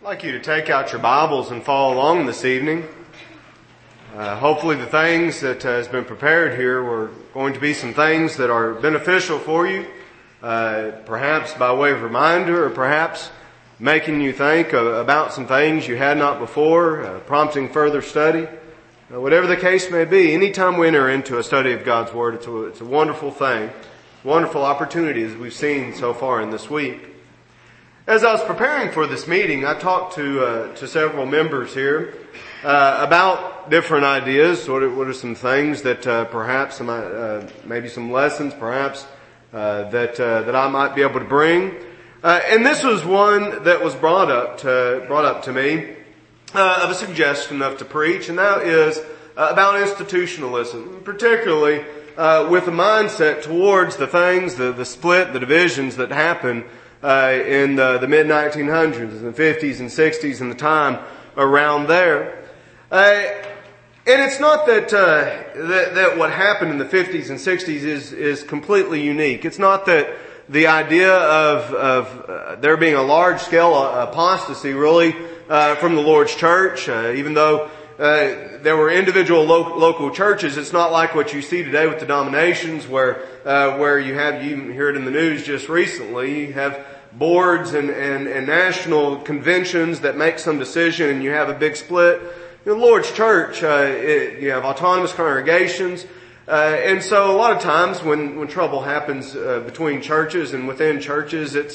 I'd like you to take out your Bibles and follow along this evening. Hopefully the things that has been prepared here were going to be some things that are beneficial for you, perhaps by way of reminder or perhaps making you think about some things you had not before, prompting further study. Whatever the case may be, anytime we enter into a study of God's Word, it's a wonderful thing, wonderful opportunity as we've seen so far in this week. As I was preparing for this meeting, I talked to several members here about different ideas. What are some things that perhaps maybe some lessons, perhaps that I might be able to bring. And this was one that was brought up to me of a suggestion of to preach, and that is about institutionalism, particularly with a mindset towards the things, the split, the divisions that happen in the mid-1900s, the 50s and 60s, and the time around there. And it's not that what happened in the 50s and 60s is completely unique. It's not that the idea of there being a large-scale apostasy really from the Lord's church, even though there were individual local churches. It's not like what you see today with denominations where you hear it in the news just recently. You have boards and national conventions that make some decision and you have a big split. In the Lord's church, you have autonomous congregations. And so a lot of times when trouble happens between churches and within churches, it's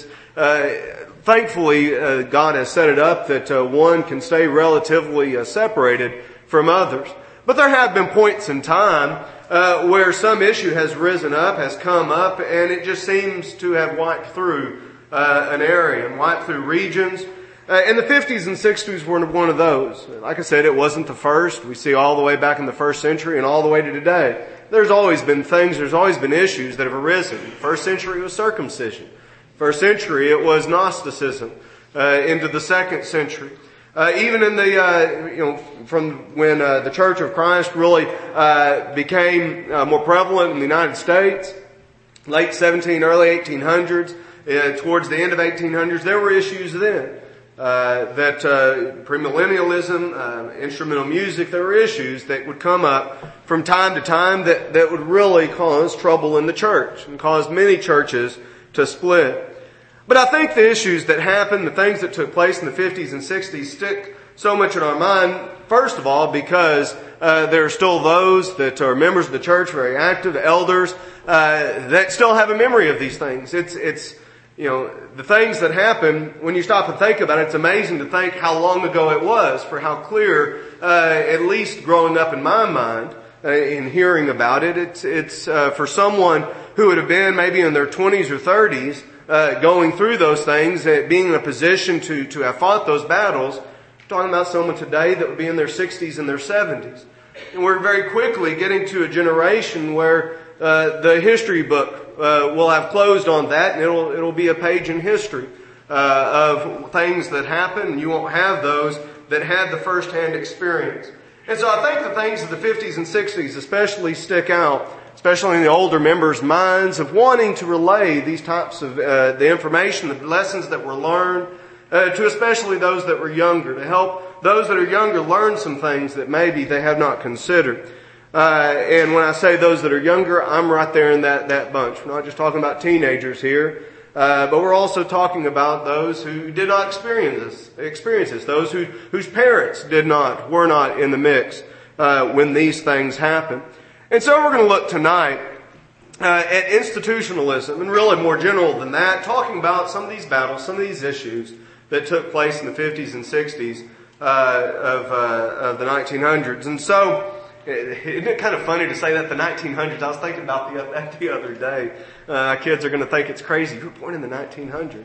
thankfully God has set it up that one can stay relatively separated from others. But there have been points in time where some issue has risen up, has come up, and it just seems to have wiped through an area and wiped through regions. And the 50s and 60s were one of those. Like I said, it wasn't the first. We see all the way back in the first century and all the way to today. There's always been issues that have arisen. First century was circumcision. First century it was Gnosticism. Into the second century. Even in the, from when the Church of Christ really became more prevalent in the United States, late 1700s, early 1800s, towards the end of 1800s, there were issues then. That premillennialism, instrumental music, there were issues that would come up from time to time that would really cause trouble in the church and cause many churches to split. But I think the issues that happened, the things that took place in the 50s and 60s stick so much in our mind, first of all, because there are still those that are members of the church, very active, elders, that still have a memory of these things. It's the things that happen, when you stop and think about it, it's amazing to think how long ago it was, for how clear, at least growing up in my mind, in hearing about it, it's for someone who would have been maybe in their 20s or 30s, going through those things, being in a position to have fought those battles, talking about someone today that would be in their 60s and their 70s. And we're very quickly getting to a generation where the history book will have closed on that, and it'll be a page in history of things that happened, and you won't have those that had the first-hand experience. And so I think the things of the 50s and 60s especially stick out, especially in the older members' minds, of wanting to relay these types of the information, the lessons that were learned, to especially those that were younger, to help those that are younger learn some things that maybe they have not considered. And when I say those that are younger, I'm right there in that bunch. We're not just talking about teenagers here, but we're also talking about those who did not experience this, those whose parents were not in the mix when these things happened. And so we're going to look tonight at institutionalism, and really more general than that, talking about some of these battles, some of these issues that took place in the 50s and 60s of the 1900s. And so, isn't it kind of funny to say that the 1900s? I was thinking about that the other day. Kids are going to think it's crazy. You were born in the 1900s.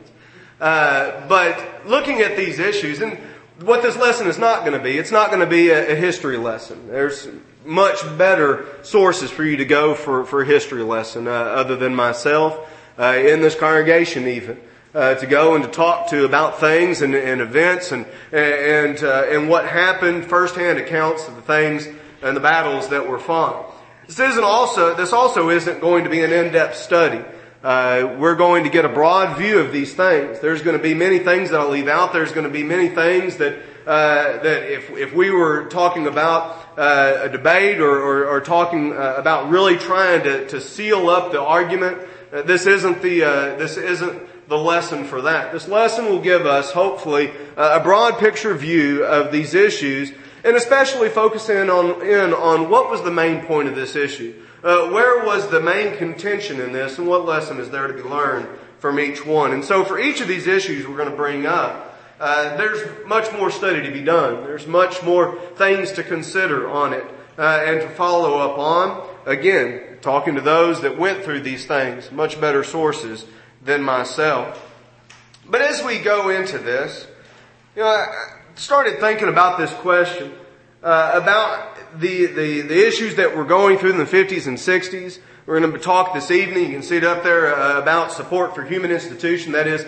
But looking at these issues, and what this lesson is not going to be, it's not going to be a history lesson. There's much better sources for you to go for a history lesson, other than myself, in this congregation even. To go and to talk to about things and events and what happened, first-hand accounts of the things and the battles that were fought. This also isn't going to be an in-depth study. We're going to get a broad view of these things. There's going to be many things that I'll leave out. There's going to be many things that if we were talking about a debate or talking about really trying to seal up the argument, this isn't the lesson for that. This lesson will give us, hopefully, a broad picture view of these issues, and especially focus in on what was the main point of this issue. Where was the main contention in this, and what lesson is there to be learned from each one? And so for each of these issues we're going to bring up, there's much more study to be done. There's much more things to consider on it and to follow up on. Again, talking to those that went through these things, much better sources than myself. But as we go into this, I started thinking about this question, about the issues that we're going through in the 50s and 60s. We're going to talk this evening, you can see it up there, about support for human institution. That is,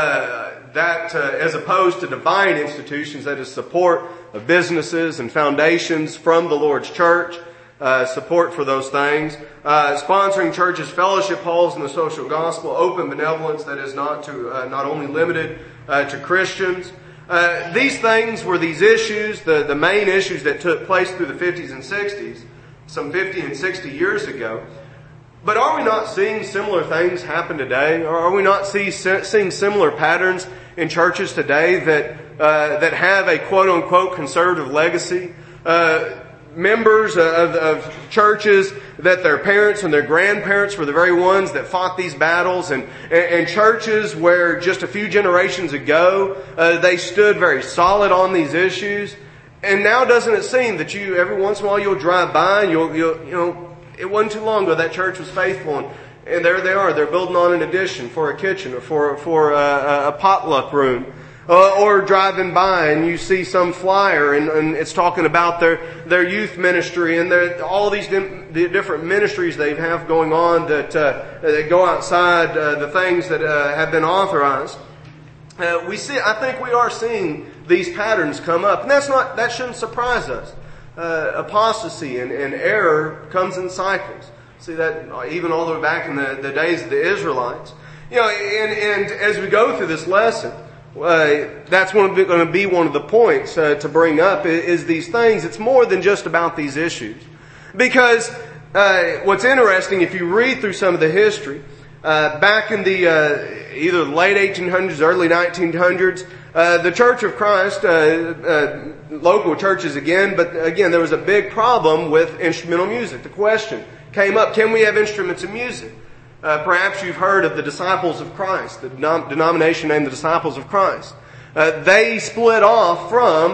as opposed to divine institutions, that is support of businesses and foundations from the Lord's church, support for those things, sponsoring churches, fellowship halls in the social gospel, open benevolence that is not only limited to Christians. These things were these issues, the main issues that took place through the 50s and 60s, some 50 and 60 years ago. But are we not seeing similar things happen today? Or are we not seeing similar patterns in churches today that have a quote-unquote conservative legacy? Members of churches that their parents and their grandparents were the very ones that fought these battles, and churches where just a few generations ago they stood very solid on these issues. And now doesn't it seem that every once in a while you'll drive by and it wasn't too long ago that church was faithful, and there they are. They're building on an addition for a kitchen or for a potluck room. Or driving by and you see some flyer and it's talking about their youth ministry and all these different ministries they have going on that go outside the things that have been authorized. I think we are seeing these patterns come up, and that shouldn't surprise us. Apostasy and error comes in cycles. See that even all the way back in the days of the Israelites. And as we go through this lesson, that's going to be one of the points to bring up is these things. It's more than just about these issues. Because what's interesting, if you read through some of the history, back in the either the late 1800s, early 1900s, the Church of Christ, local churches again, but again there was a big problem with instrumental music. The question came up, can we have instruments in music? Perhaps you've heard of the Disciples of Christ, the denomination named the Disciples of Christ. They split off from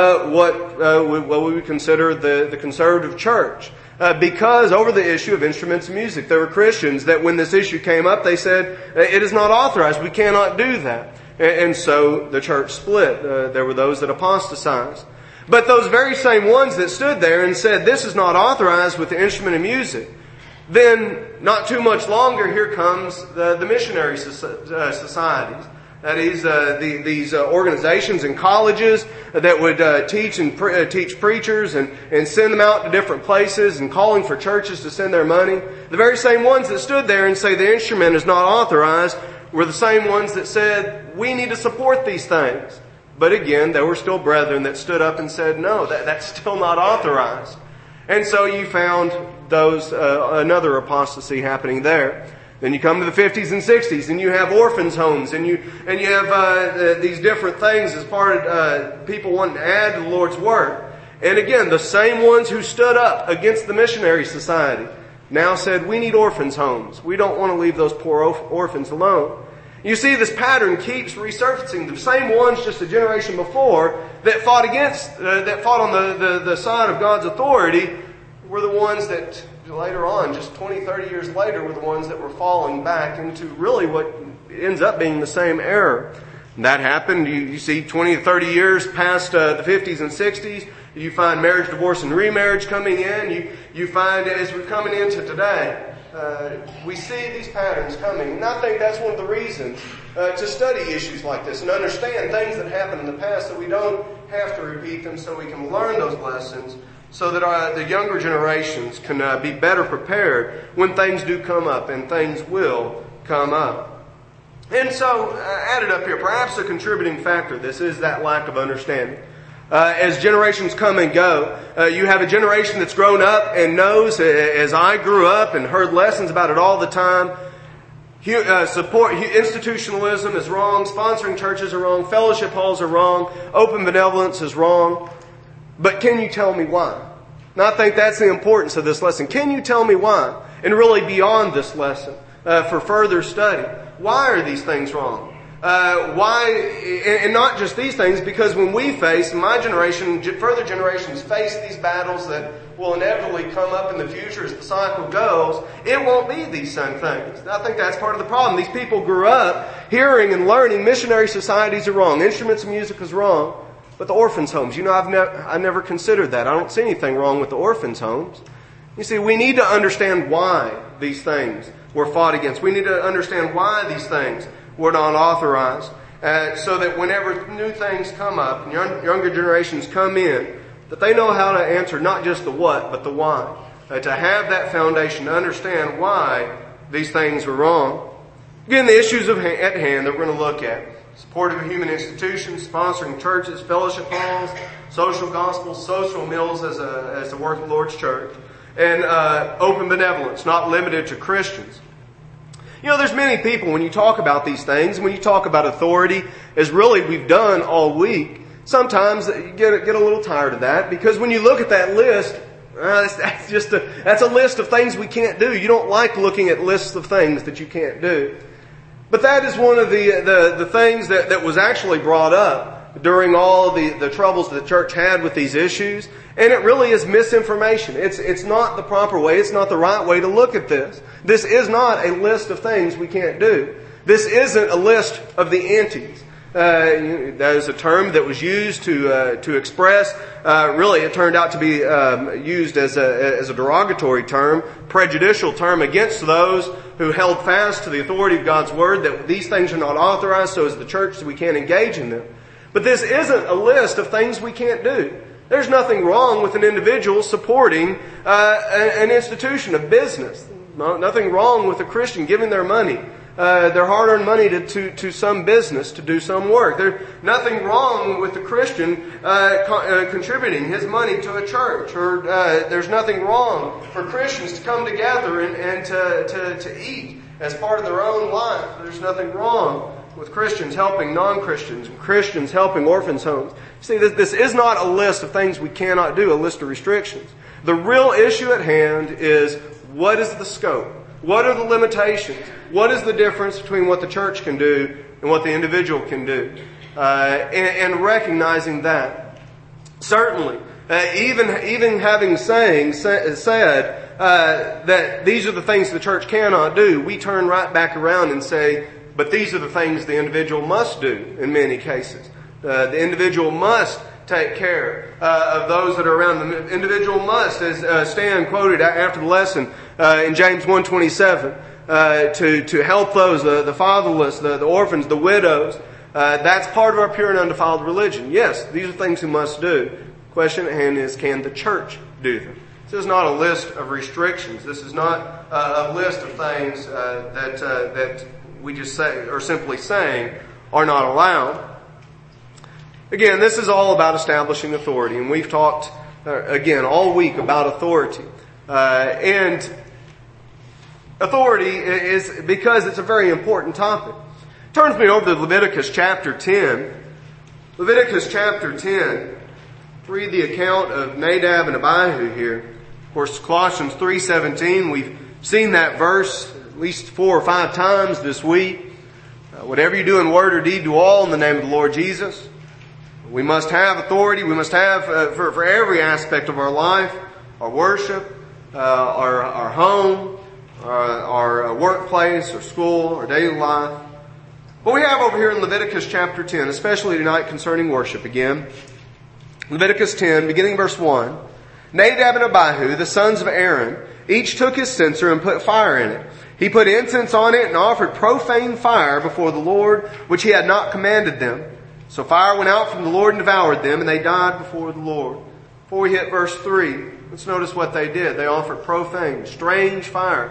what we would consider the conservative church because over the issue of instruments and music. There were Christians that when this issue came up, they said, it is not authorized, we cannot do that. And so the church split. There were those that apostatized. But those very same ones that stood there and said, this is not authorized with the instrument of music, then, not too much longer, here comes the missionary societies. That is, these organizations and colleges that would teach preachers and send them out to different places and calling for churches to send their money. The very same ones that stood there and say the instrument is not authorized were the same ones that said, we need to support these things. But again, there were still brethren that stood up and said, no, that's still not authorized. And so you found another apostasy happening there. Then you come to the 50s and 60s, and you have orphans' homes, and you have these different things as part of people wanting to add to the Lord's work. And again, the same ones who stood up against the missionary society now said, we need orphans' homes. We don't want to leave those poor orphans alone. You see, this pattern keeps resurfacing. The same ones just a generation before that fought on the side of God's authority were the ones that later on, just 20, 30 years later, were the ones that were falling back into really what ends up being the same error. And that happened, you see, 20 to 30 years past the 50s and 60s, you find marriage, divorce, and remarriage coming in. You find, as we're coming into today, we see these patterns coming. And I think that's one of the reasons to study issues like this and understand things that happened in the past so we don't have to repeat them, so we can learn those lessons so that the younger generations can be better prepared when things do come up, and things will come up. And so, added up here, perhaps a contributing factor, this is that lack of understanding. As generations come and go, you have a generation that's grown up and knows, as I grew up and heard lessons about it all the time, institutionalism is wrong, sponsoring churches are wrong, fellowship halls are wrong, open benevolence is wrong. But can you tell me why? And I think that's the importance of this lesson. Can you tell me why? And really beyond this lesson, for further study. Why are these things wrong? Why, and not just these things, because when we face, my generation, further generations face these battles that will inevitably come up in the future as the cycle goes, it won't be these same things. I think that's part of the problem. These people grew up hearing and learning missionary societies are wrong, instruments of music is wrong, but the orphans' homes, I never considered that. I don't see anything wrong with the orphans' homes. You see, we need to understand why these things were fought against. We need to understand why these things were not authorized, so that whenever new things come up and younger generations come in, that they know how to answer not just the what, but the why. To have that foundation, to understand why these things were wrong. Again, the issues at hand that we're going to look at. Support of human institutions, sponsoring churches, fellowship halls, social gospels, social meals as the work of the Lord's church, and open benevolence, not limited to Christians. You know, there's many people, when you talk about these things, when you talk about authority, as really we've done all week, sometimes you get a little tired of that, because when you look at that list, that's a list of things we can't do. You don't like looking at lists of things that you can't do. But that is one of the things that was actually brought up during all the troubles that the church had with these issues. And it really is misinformation. It's not the proper way. It's not the right way to look at this. This is not a list of things we can't do. This isn't a list of the antis. That is a term that was used to express, really it turned out to be used as a derogatory term, prejudicial term against those who held fast to the authority of God's Word, that these things are not authorized, so as the church we can't engage in them. But this isn't a list of things we can't do. There's nothing wrong with an individual supporting an institution, a business. Nothing wrong with a Christian giving their money, their hard-earned money to some business to do some work. There's nothing wrong with the Christian contributing his money to a church. Or there's nothing wrong for Christians to come together and to eat as part of their own life. There's nothing wrong with Christians helping non-Christians, and Christians helping orphans' homes. See, this is not a list of things we cannot do, a list of restrictions. The real issue at hand is, what is the scope? What are the limitations? What is the difference between what the church can do and what the individual can do? And recognizing that. Certainly, even having said that these are the things the church cannot do, we turn right back around and say, but these are the things the individual must do in many cases. The individual must take care of those that are around them. The individual must, as Stan quoted after the lesson in James 1:27, to help those, the fatherless, the orphans, the widows. That's part of our pure and undefiled religion. Yes, these are things we must do. The question at hand is, can the church do them? This is not a list of restrictions. This is not a list of things that we just say, or simply saying, are not allowed. Again, this is all about establishing authority, and we've talked, again, all week about authority. And authority is because it's a very important topic. Turn with me over to Leviticus chapter 10. Leviticus chapter 10. Read the account of Nadab and Abihu here. Of course, Colossians 3:17, we've seen that verse at least 4 or 5 times this week. Whatever you do in word or deed, do all in the name of the Lord Jesus. We must have authority. We must have for every aspect of our life, our worship, our home, our workplace, our school, our daily life. What we have over here in Leviticus chapter 10, especially tonight concerning worship again. Leviticus 10, beginning verse 1. Nadab and Abihu, the sons of Aaron, each took his censer and put fire in it. He put incense on it and offered profane fire before the Lord, which he had not commanded them. So fire went out from the Lord and devoured them, and they died before the Lord. Before we hit verse 3, let's notice what they did. They offered profane, strange fire.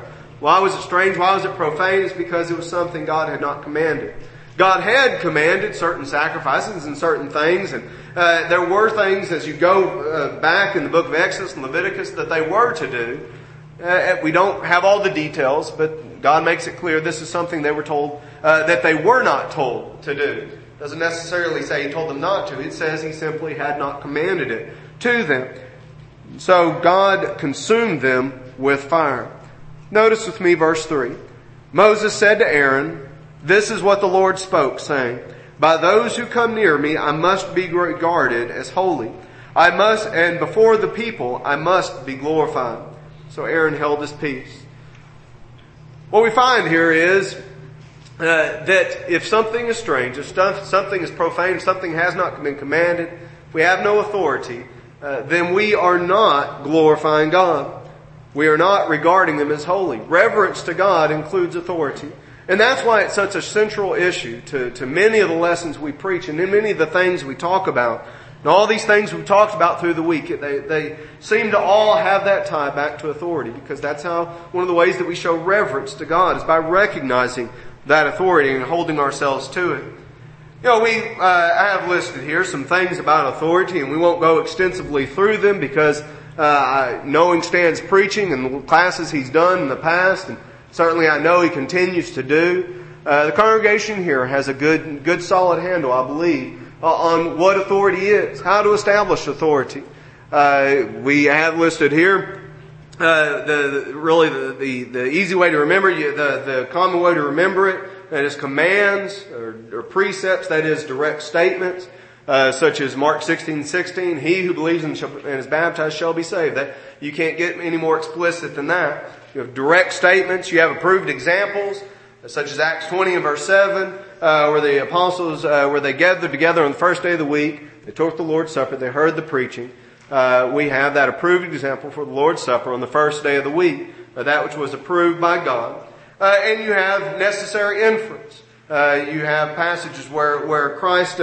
Why was it strange? Why was it profane? It's because it was something God had not commanded. God had commanded certain sacrifices and certain things, and there were things as you go back in the book of Exodus and Leviticus that they were to do. We don't have all the details, but God makes it clear this is something they were told that they were not told to do. Doesn't necessarily say He told them not to. It says He simply had not commanded it to them. So God consumed them with fire. Notice with me verse 3. Moses said to Aaron, "This is what the Lord spoke, saying, by those who come near me I must be regarded as holy. And before the people I must be glorified." So Aaron held his peace. What we find here is that if something is strange, if something is profane, if something has not been commanded, if we have no authority, then we are not glorifying God. We are not regarding Him as holy. Reverence to God includes authority. And that's why it's such a central issue to many of the lessons we preach and in many of the things we talk about. And all these things we've talked about through the week, they seem to all have that tie back to authority, because that's how one of the ways that we show reverence to God is by recognizing that authority and holding ourselves to it. You know, I have listed here some things about authority, and we won't go extensively through them because knowing Stan's preaching and the classes he's done in the past, and certainly I know he continues to do. The congregation here has a good solid handle, I believe, on what authority is, how to establish authority. We have listed here the easy way to remember it, the common way to remember it, that is commands or precepts, that is direct statements, such as Mark 16:16, "He who believes and is baptized shall be saved." That you can't get any more explicit than that. You have direct statements. You have approved examples, such as Acts 20 and verse 7, where the apostles, where they gathered together on the first day of the week. They took the Lord's Supper. They heard the preaching. We have that approved example for the Lord's Supper on the first day of the week, that which was approved by God. And you have necessary inference. You have passages where Christ,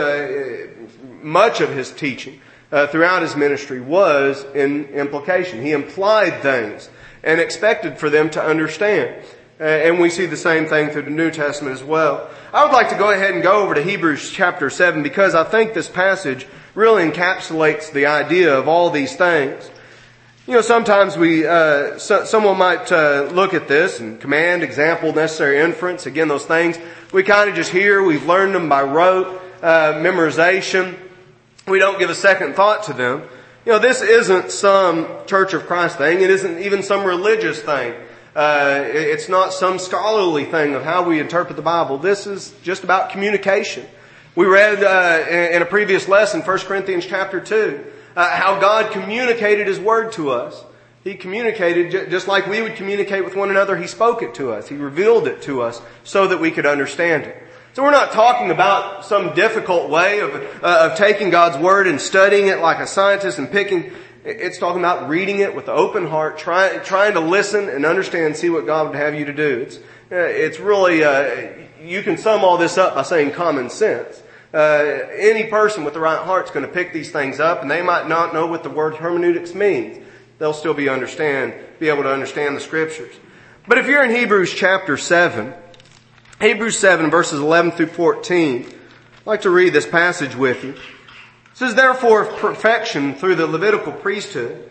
much of His teaching throughout His ministry was in implication. He implied things and expected for them to understand. And we see the same thing through the New Testament as well. I would like to go ahead and go over to Hebrews chapter 7, because I think this passage really encapsulates the idea of all these things. You know, sometimes someone might look at this and command, example, necessary inference. Again, those things we kind of just hear. We've learned them by rote, memorization. We don't give a second thought to them. You know, this isn't some Church of Christ thing. It isn't even some religious thing. It's not some scholarly thing of how we interpret the Bible. This is just about communication. We read in a previous lesson, 1 Corinthians chapter 2, how God communicated His Word to us. He communicated just like we would communicate with one another. He spoke it to us. He revealed it to us so that we could understand it. So we're not talking about some difficult way of taking God's Word and studying it like a scientist and picking. It's talking about reading it with an open heart, trying to listen and understand and see what God would have you to do. It's really, you can sum all this up by saying common sense. Any person with the right heart is going to pick these things up, and they might not know what the word hermeneutics means. They'll still be able to understand the Scriptures. But if you're in Hebrews chapter 7, Hebrews 7 verses 11 through 14, I'd like to read this passage with you. It says, "Therefore, if perfection through the Levitical priesthood,"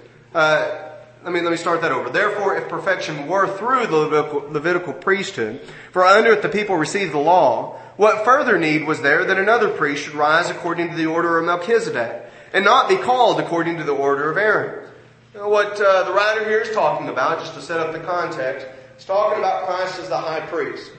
let me start that over. "Therefore, if perfection were through the Levitical priesthood, for under it the people received the law, what further need was there that another priest should rise according to the order of Melchizedek, and not be called according to the order of Aaron?" Now, what the writer here is talking about, just to set up the context, is talking about Christ as the high priest,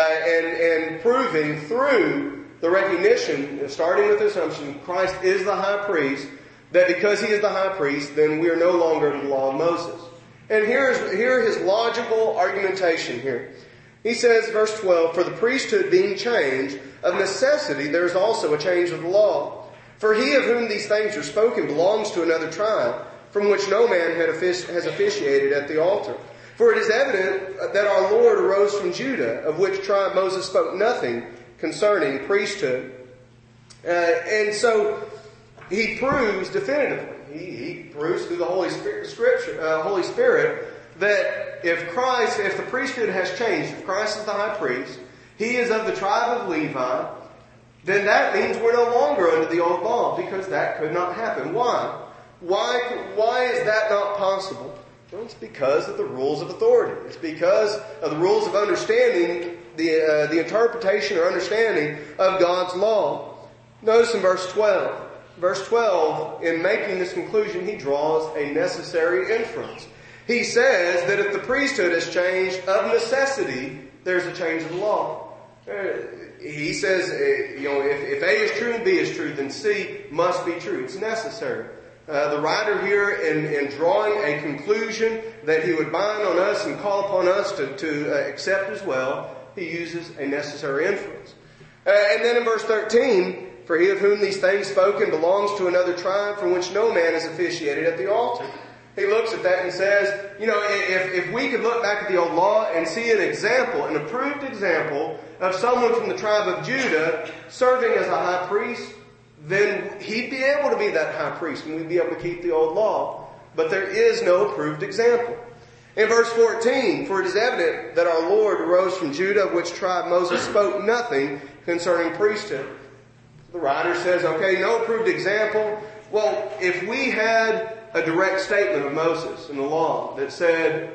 and proving through the recognition, starting with the assumption Christ is the high priest, that because He is the high priest, then we are no longer under the law of Moses. And here his logical argumentation here. He says, verse 12, "For the priesthood being changed, of necessity there is also a change of the law. For he of whom these things are spoken belongs to another tribe, from which no man has officiated at the altar. For it is evident that our Lord arose from Judah, of which tribe Moses spoke nothing concerning priesthood." And so he proves definitively, he proves through the Holy Spirit that if the priesthood has changed, if Christ is the high priest, he is of the tribe of Levi, then that means we're no longer under the old law, because that could not happen. Why? Why is that not possible? Well, it's because of the rules of authority. It's because of the rules of understanding, the interpretation or understanding of God's law. Notice in verse 12. Verse 12, in making this conclusion, he draws a necessary inference. He says that if the priesthood has changed, of necessity, there's a change of the law. He says, if A is true and B is true, then C must be true. It's necessary. The writer here, in drawing a conclusion that he would bind on us and call upon us to accept as well, he uses a necessary inference. And then in verse 13, for he of whom these things spoken belongs to another tribe from which no man is officiated at the altar. He looks at that and says, if we could look back at the old law and see an example, an approved example of someone from the tribe of Judah serving as a high priest, then he'd be able to be that high priest and we'd be able to keep the old law. But there is no approved example. In verse 14, for it is evident that our Lord arose from Judah, of which tribe Moses spoke nothing concerning priesthood. The writer says, okay, no approved example. Well, if we had a direct statement of Moses in the law that said,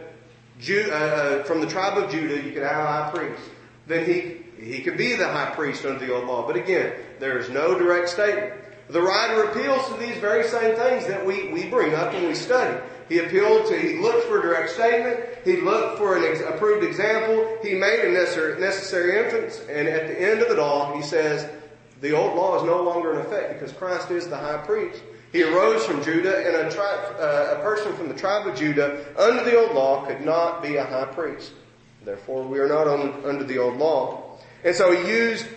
from the tribe of Judah you could have a high priest, then he could be the high priest under the old law. But again, there is no direct statement. The writer appeals to these very same things that we bring up when we study. He looked for a direct statement. He looked for an approved example. He made a necessary inference. And at the end of it all, he says, the old law is no longer in effect because Christ is the high priest. He arose from Judah, and a person from the tribe of Judah under the old law could not be a high priest. Therefore, we are not under the old law. And so he used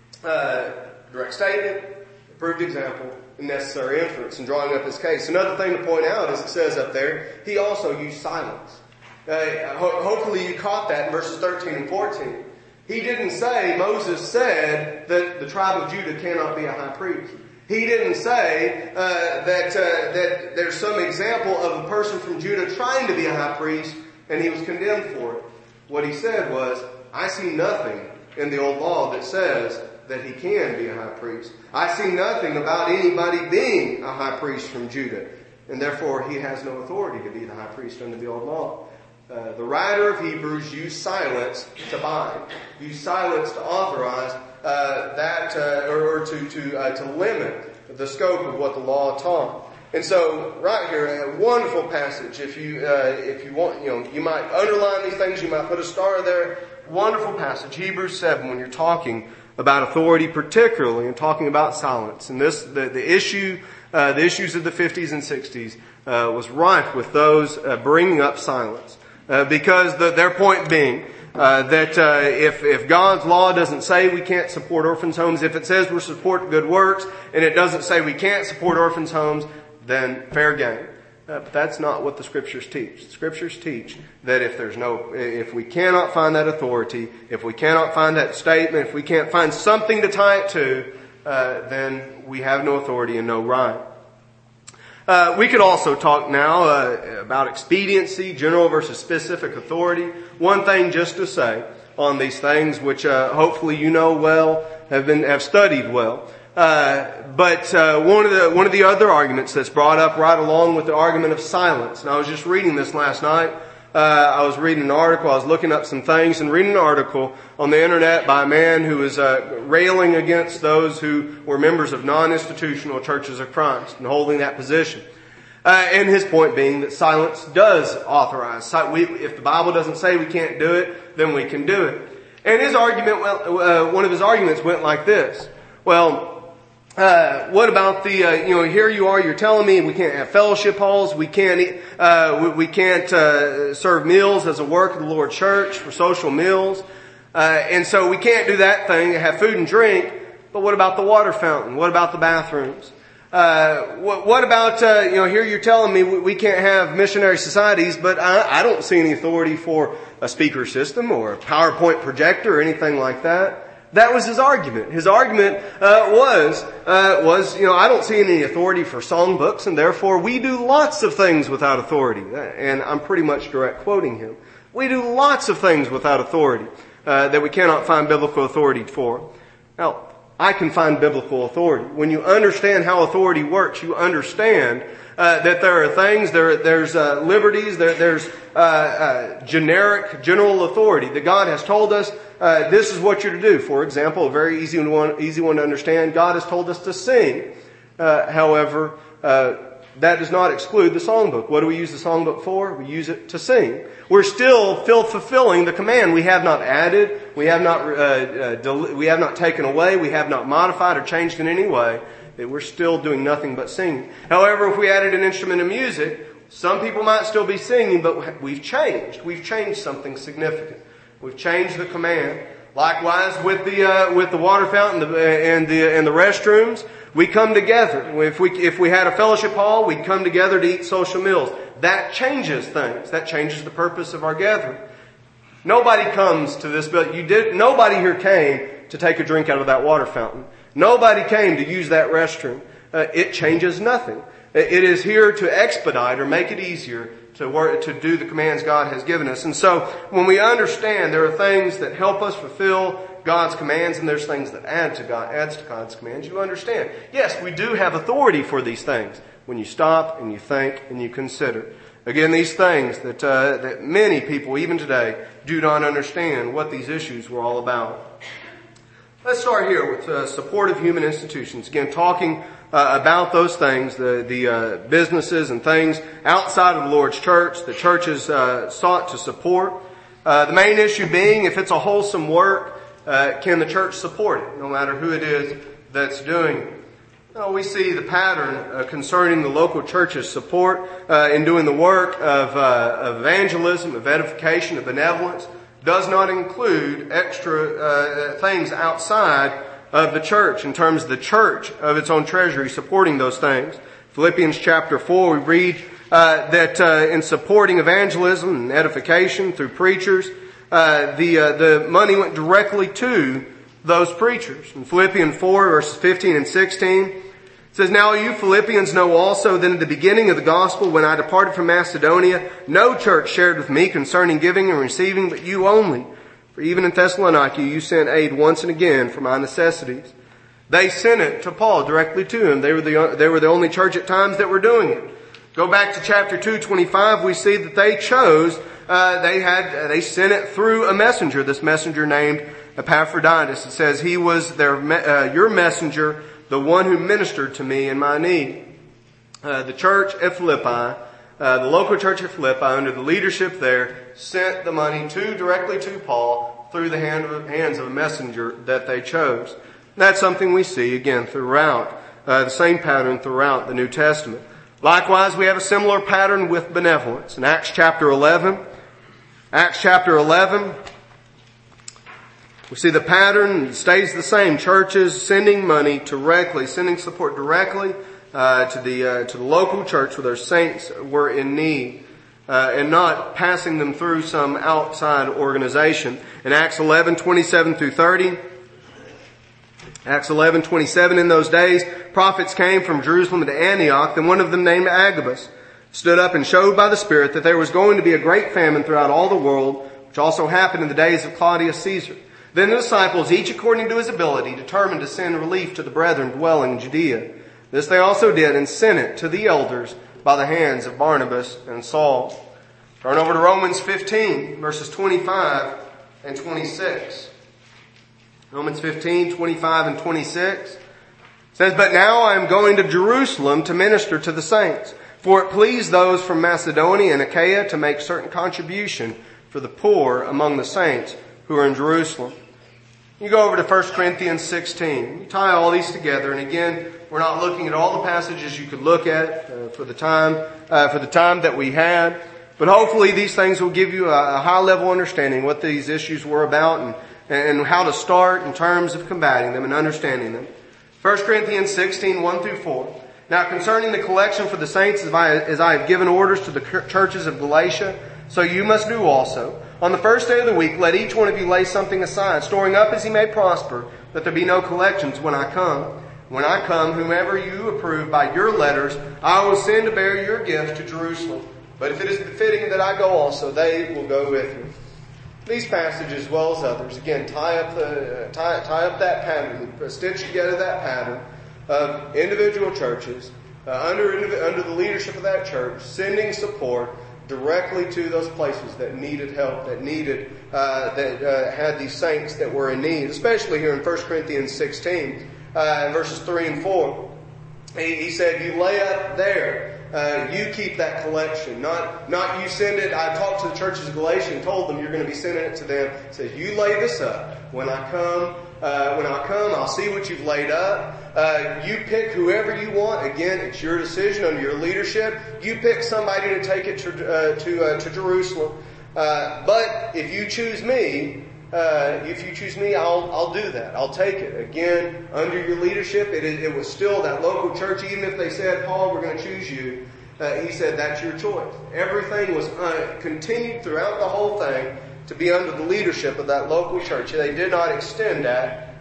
direct statement, approved example, and necessary inference in drawing up his case. Another thing to point out, as it says up there, he also used silence. Hopefully you caught that in verses 13 and 14. He didn't say, Moses said that the tribe of Judah cannot be a high priest. He didn't say that there's some example of a person from Judah trying to be a high priest and he was condemned for it. What he said was, I see nothing in the old law that says that he can be a high priest. I see nothing about anybody being a high priest from Judah. And therefore he has no authority to be the high priest under the old law. The writer of Hebrews used silence to bind, used silence to authorize to limit the scope of what the law taught. And so, right here, a wonderful passage. If you want, you might underline these things. You might put a star there. Wonderful passage, Hebrews 7, when you're talking about authority, particularly, and talking about silence. And the issues of the 50s and 60s was rife with those bringing up silence. Because their point being that if God's law doesn't say we can't support orphans' homes, if it says we're support good works, and it doesn't say we can't support orphans' homes, then fair game. But that's not what the Scriptures teach. The Scriptures teach that if we cannot find that authority, if we cannot find that statement, if we can't find something to tie it to, then we have no authority and no right. We could also talk now about expediency, general versus specific authority. One thing just to say on these things, which hopefully you know well, have studied well. But one of the other arguments that's brought up right along with the argument of silence. And I was just reading this last night. I was reading an article. I was looking up some things and reading an article on the internet by a man who was railing against those who were members of non-institutional churches of Christ and holding that position. And his point being that silence does authorize. If the Bible doesn't say we can't do it, then we can do it. And his argument, one of his arguments went like this. Well, what about here you are, you're telling me we can't have fellowship halls, we can't serve meals as a work of the Lord's church for social meals, and so we can't do that thing, have food and drink, but what about the water fountain? What about the bathrooms? What about, here you're telling me we can't have missionary societies, but I don't see any authority for a speaker system or a PowerPoint projector or anything like that. That was his argument. His argument was, I don't see any authority for songbooks, and therefore we do lots of things without authority. And I'm pretty much direct quoting him. We do lots of things without authority that we cannot find biblical authority for. Now, I can find biblical authority. When you understand how authority works, you understand that there are things, there's liberties, there's general authority that God has told us. This is what you're to do. For example, a very easy one to understand. God has told us to sing. However, that does not exclude the songbook. What do we use the songbook for? We use it to sing. We're still fulfilling the command. We have not added. We have not taken away. We have not modified or changed in any way. That we're still doing nothing but singing. However, if we added an instrument of music, some people might still be singing, but we've changed. We've changed something significant. We've changed the command. Likewise, with the water fountain and the restrooms, we come together. If we had a fellowship hall, we'd come together to eat social meals. That changes things. That changes the purpose of our gathering. Nobody comes to this building. Nobody here came to take a drink out of that water fountain. Nobody came to use that restroom. It changes nothing. It is here to expedite or make it easier to do the commands God has given us. And so when we understand there are things that help us fulfill God's commands and there's things that adds to God's commands, you understand. Yes, we do have authority for these things when you stop and you think and you consider. Again, these things that many people, even today, do not understand what these issues were all about. Let's start here with support of human institutions. Again, talking about those things, the businesses and things outside of the Lord's church, the church is sought to support. The main issue being, if it's a wholesome work, can the church support it, no matter who it is that's doing it? We see the pattern concerning the local church's support in doing the work of evangelism, of edification, of benevolence. Does not include extra things outside of the church in terms of the church of its own treasury supporting those things. Philippians chapter 4, we read that in supporting evangelism and edification through preachers, the money went directly to those preachers. In Philippians 4, verses 15 and 16, it says, "Now you Philippians know also that in the beginning of the gospel, when I departed from Macedonia, no church shared with me concerning giving and receiving, but you only. For even in Thessalonica you sent aid once and again for my necessities." They sent it to Paul directly to him. They were the only church at times that were doing it. Go back to chapter 2:25, we see that they chose, they sent it through a messenger, this messenger named Epaphroditus. It says he was your messenger, the one who ministered to me in my need. The church at Philippi, the local church at Philippi, under the leadership there, sent the money directly to Paul through the hands of a messenger that they chose. That's something we see again throughout, the same pattern throughout the New Testament. Likewise, we have a similar pattern with benevolence. In Acts chapter 11, we see the pattern stays the same. Churches sending money directly, sending support directly to the local church where their saints were in need, and not passing them through some outside organization. In Acts 11:27 through 30, Acts 11:27, "In those days, prophets came from Jerusalem to Antioch, and one of them named Agabus stood up and showed by the Spirit that there was going to be a great famine throughout all the world, which also happened in the days of Claudius Caesar. Then the disciples, each according to his ability, determined to send relief to the brethren dwelling in Judea. This they also did and sent it to the elders by the hands of Barnabas and Saul." Turn over to Romans 15, verses 25 and 26. Romans 15, 25 and 26 says, "But now I am going to Jerusalem to minister to the saints, for it pleased those from Macedonia and Achaia to make certain contribution for the poor among the saints who are in Jerusalem." You go over to 1 Corinthians 16. You tie all these together, and again, we're not looking at all the passages you could look at for the time that we had, but hopefully these things will give you a high-level understanding what these issues were about and how to start in terms of combating them and understanding them. 1 Corinthians 16, 1 through 4. "Now concerning the collection for the saints, as I have given orders to the churches of Galatia, so you must do also. On the first day of the week, let each one of you lay something aside, storing up as he may prosper, that there be no collections when I come. When I come, whomever you approve by your letters, I will send to bear your gifts to Jerusalem. But if it is befitting that I go also, they will go with me. These passages, as well as others, again, tie up that pattern, stitch together that pattern of individual churches under the leadership of that church, sending support directly to those places that needed help, that had these saints that were in need, especially here in 1 Corinthians 16, verses 3 and 4. He said, you lay up there. You keep that collection, not you send it. I talked to the churches of Galatia and told them you're going to be sending it to them. It says, you lay this up. When I come, I'll see what you've laid up. You pick whoever you want. Again, it's your decision under your leadership. You pick somebody to take it to Jerusalem. But if you choose me, I'll do that. I'll take it. Again, under your leadership, it was still that local church. Even if they said, Paul, we're going to choose you, he said, that's your choice. Everything was continued throughout the whole thing to be under the leadership of that local church. They did not extend that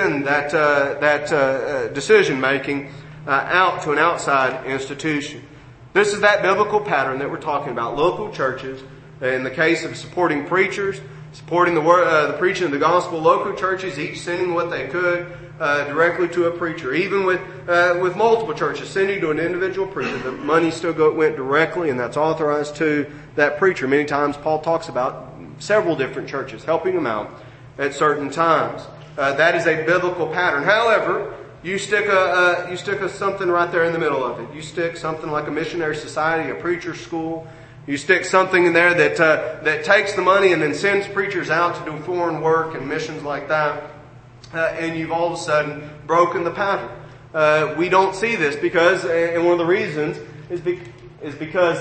decision making out to an outside institution. This is that biblical pattern that we're talking about. Local churches, in the case of supporting preachers, supporting the preaching of the gospel, local churches each sending what they could directly to a preacher. Even with multiple churches sending to an individual preacher, the money still went directly, and that's authorized to that preacher. Many times Paul talks about several different churches helping him out at certain times. That is a biblical pattern. However, you stick something right there in the middle of it. You stick something like a missionary society, a preacher's school. You stick something in there that takes the money and then sends preachers out to do foreign work and missions like that. And you've all of a sudden broken the pattern. We don't see this because, and one of the reasons is because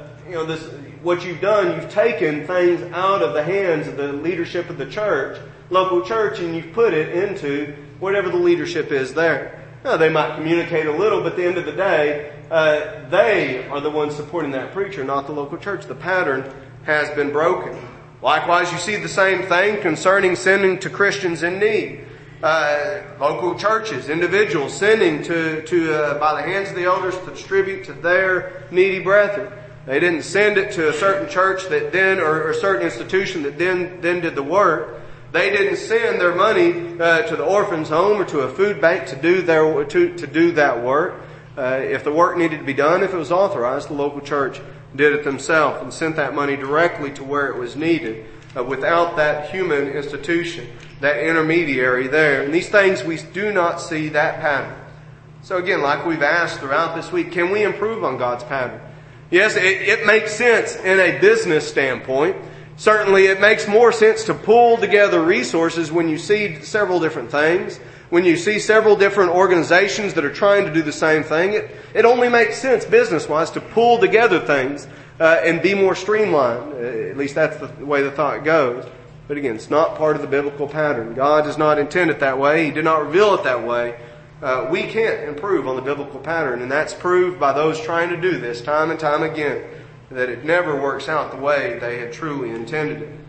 what you've done, you've taken things out of the hands of the leadership of the church, local church, and you've put it into whatever the leadership is there. Now, they might communicate a little, but at the end of the day, they are the ones supporting that preacher, not the local church. The pattern has been broken. Likewise, you see the same thing concerning sending to Christians in need. Local churches, individuals sending to by the hands of the elders to distribute to their needy brethren. They didn't send it to a certain church that then, or a certain institution that then did the work. They didn't send their money to the orphan's home or to a food bank to do that work. If the work needed to be done, if it was authorized, the local church did it themselves and sent that money directly to where it was needed, without that human institution, that intermediary there. And these things, we do not see that pattern. So again, like we've asked throughout this week, can we improve on God's pattern? Yes, it makes sense in a business standpoint. Certainly it makes more sense to pull together resources when you see several different things. When you see several different organizations that are trying to do the same thing, it only makes sense business-wise to pull together things and be more streamlined. At least that's the way the thought goes. But again, it's not part of the biblical pattern. God does not intend it that way. He did not reveal it that way. We can't improve on the biblical pattern, and that's proved by those trying to do this time and time again, that it never works out the way they had truly intended it.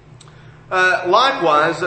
Likewise,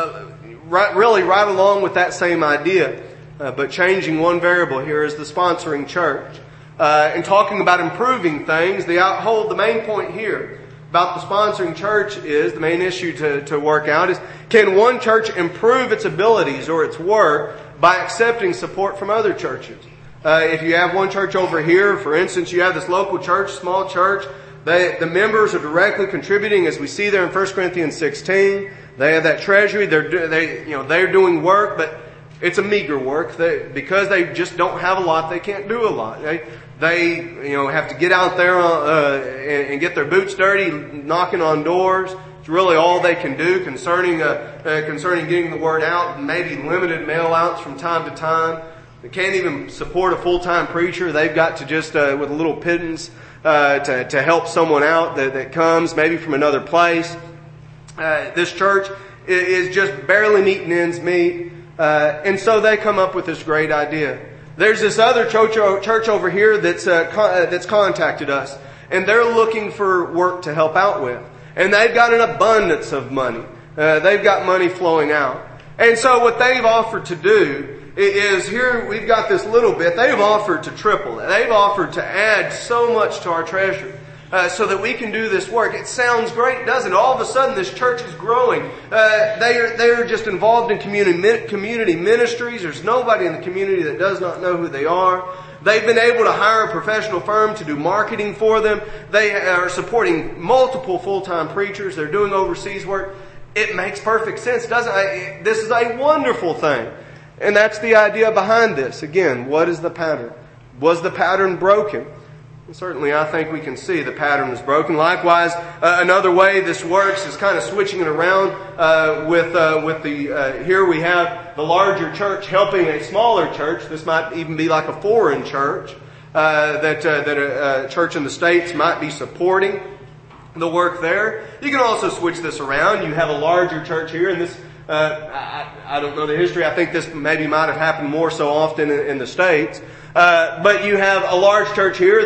right along with that same idea, but changing one variable here is the sponsoring church. And talking about improving things, the main point here about the sponsoring church is, the main issue to work out is, can one church improve its abilities or its work by accepting support from other churches? If you have one church over here, for instance, you have this local church, small church, the members are directly contributing, as we see there in 1 Corinthians 16. They have that treasury. They're doing work, but it's a meager work. Because they just don't have a lot, they can't do a lot. They have to get out there and get their boots dirty, knocking on doors. It's really all they can do concerning getting the word out. Maybe limited mail outs from time to time. They can't even support a full-time preacher. They've got to just with a little pittance to help someone out that comes maybe from another place. This church is just barely meeting ends meet, and so they come up with this great idea. There's this other church over here that's contacted us, and they're looking for work to help out with. And they've got an abundance of money. They've got money flowing out. And so what they've offered to do is, here we've got this little bit, they've offered to triple it. They've offered to add so much to our treasury. So that we can do this work. It sounds great, doesn't it? All of a sudden this church is growing. They are just involved in community ministries. There's nobody in the community that does not know who they are. They've been able to hire a professional firm to do marketing for them. They are supporting multiple full-time preachers. They're doing overseas work. It makes perfect sense, doesn't it? This is a wonderful thing. And that's the idea behind this. Again, what is the pattern? Was the pattern broken? Certainly, I think we can see the pattern is broken. Likewise, another way this works is kind of switching it around here we have the larger church helping a smaller church. This might even be like a foreign church that a church in the States might be supporting the work there. You can also switch this around. You have a larger church here, and this I don't know the history. I think this maybe might have happened more so often in the States. But you have a large church here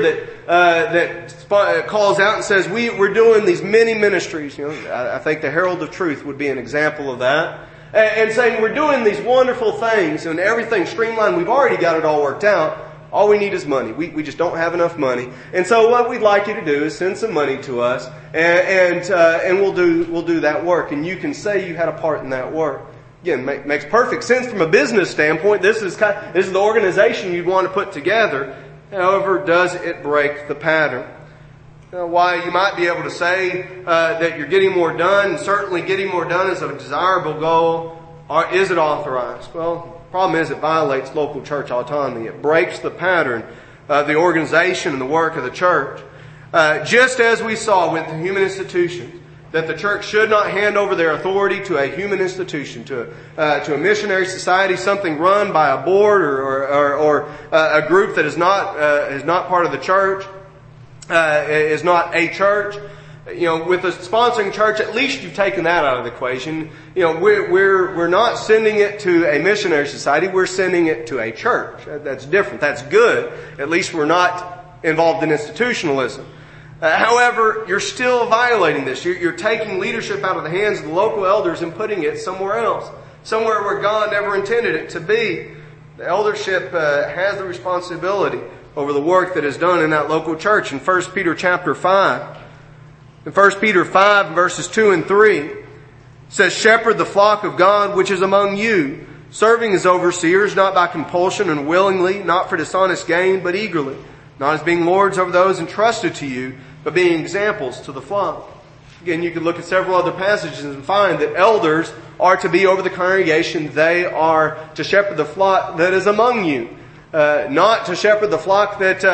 that calls out and says, we're doing these many ministries. You know, I think the Herald of Truth would be an example of that. And saying we're doing these wonderful things and everything's streamlined. We've already got it all worked out. All we need is money. We just don't have enough money. And so what we'd like you to do is send some money to us and we'll do that work. And you can say you had a part in that work. Again, makes perfect sense from a business standpoint. This is the organization you'd want to put together. However, does it break the pattern? Why you might be able to say that you're getting more done, and certainly getting more done is a desirable goal, or is it authorized? Well, the problem is it violates local church autonomy. It breaks the pattern of the organization and the work of the church. Just as we saw with the human institutions, that the church should not hand over their authority to a human institution, to a missionary society, something run by a board or a group that is not part of the church, is not a church. You know, with a sponsoring church, at least you've taken that out of the equation. You know, we're not sending it to a missionary society. We're sending it to a church. That's different. That's good. At least we're not involved in institutionalism. However, you're still violating this. You're taking leadership out of the hands of the local elders and putting it somewhere else. Somewhere where God never intended it to be. The eldership has the responsibility over the work that is done in that local church. In 1 Peter chapter 5, in 1 Peter 5 verses 2 and 3, it says, "Shepherd the flock of God which is among you, serving as overseers, not by compulsion and willingly, not for dishonest gain, but eagerly, not as being lords over those entrusted to you, but being examples to the flock." Again, you could look at several other passages and find that elders are to be over the congregation. They are to shepherd the flock that is among you. Not to shepherd the flock that